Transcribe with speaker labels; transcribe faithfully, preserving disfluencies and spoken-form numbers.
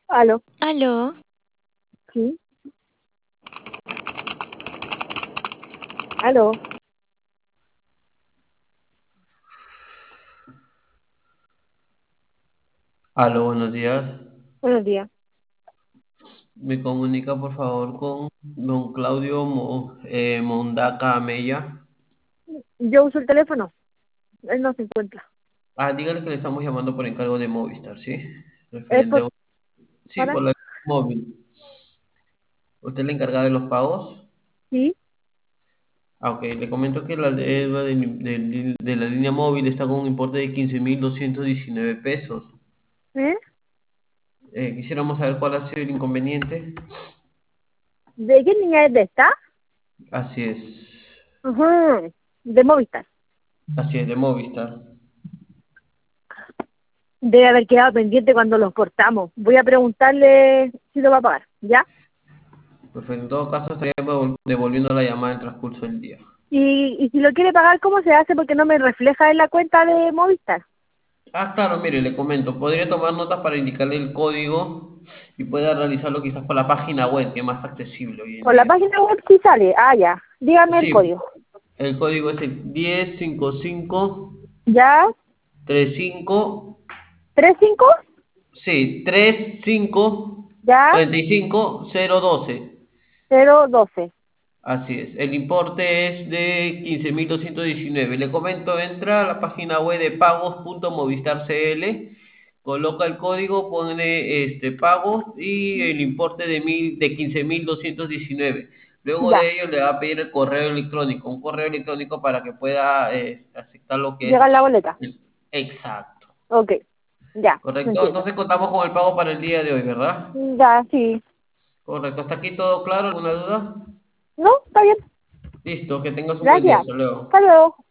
Speaker 1: Aló,
Speaker 2: Aló,
Speaker 1: sí, aló,
Speaker 3: Aló, buenos días.
Speaker 1: buenos días.
Speaker 3: Me comunica por favor con don Claudio Mo- eh, Mondaca Mella.
Speaker 1: Yo uso el teléfono, él no se encuentra.
Speaker 3: Ah, dígale que le estamos llamando por encargo de Movistar, ¿sí?
Speaker 1: ¿Es
Speaker 3: Referente a...
Speaker 1: por,
Speaker 3: un- Sí,
Speaker 1: para?
Speaker 3: por la móvil. ¿Usted es la encargada de los pagos?
Speaker 1: Sí,
Speaker 3: Ah, ok. Le comento que la deuda de, de- de la línea móvil está con un importe de quince mil doscientos diecinueve pesos.
Speaker 1: ¿eh?
Speaker 3: Eh, quisiéramos saber cuál ha sido el inconveniente.
Speaker 1: ¿De qué niña es de esta?
Speaker 3: Así es.
Speaker 1: Ujú, de Movistar.
Speaker 3: Así es, de Movistar.
Speaker 1: Debe haber quedado pendiente cuando los cortamos. Voy a preguntarle si lo va a pagar, ¿ya?
Speaker 3: Perfecto. En todo caso, estaría devol- devolviendo la llamada en el transcurso del día.
Speaker 1: Y, y si lo quiere pagar, ¿cómo se hace? Porque no me refleja en la cuenta de Movistar.
Speaker 3: Ah, claro, mire, le comento. Podría tomar notas para indicarle el código y pueda realizarlo quizás por la página web, que es más accesible hoy en
Speaker 1: Por la
Speaker 3: día.
Speaker 1: página web sí sale. Ah, ya. Dígame el
Speaker 3: Sí,
Speaker 1: código.
Speaker 3: el código es el diez cincuenta y cinco
Speaker 1: ¿Ya?
Speaker 3: treinta y cinco.
Speaker 1: ¿Tres cinco?
Speaker 3: Sí, treinta y cinco
Speaker 1: ¿Ya?
Speaker 3: treinta y cinco cero doce.
Speaker 1: Cero doce.
Speaker 3: Así es. El importe es de quince mil doscientos diecinueve. Le comento, entra a la página web de pagos.movistar.cl, coloca el código, pone este pagos y el importe de mil, de quince mil doscientos diecinueve. Luego
Speaker 1: Ya.
Speaker 3: de ello le va a pedir el correo electrónico, un correo electrónico para que pueda eh, aceptar lo que
Speaker 1: Llega
Speaker 3: es
Speaker 1: la boleta.
Speaker 3: el exacto.
Speaker 1: Ok. Ya,
Speaker 3: Correcto.
Speaker 1: entiendo.
Speaker 3: Entonces contamos con el pago para el día de hoy, ¿verdad?
Speaker 1: Ya, sí.
Speaker 3: Correcto. ¿Hasta aquí todo claro? ¿Alguna duda?
Speaker 1: No, está bien.
Speaker 3: Listo. Que tengas un buen día.
Speaker 1: Gracias.
Speaker 3: Hasta luego.
Speaker 1: Hasta luego.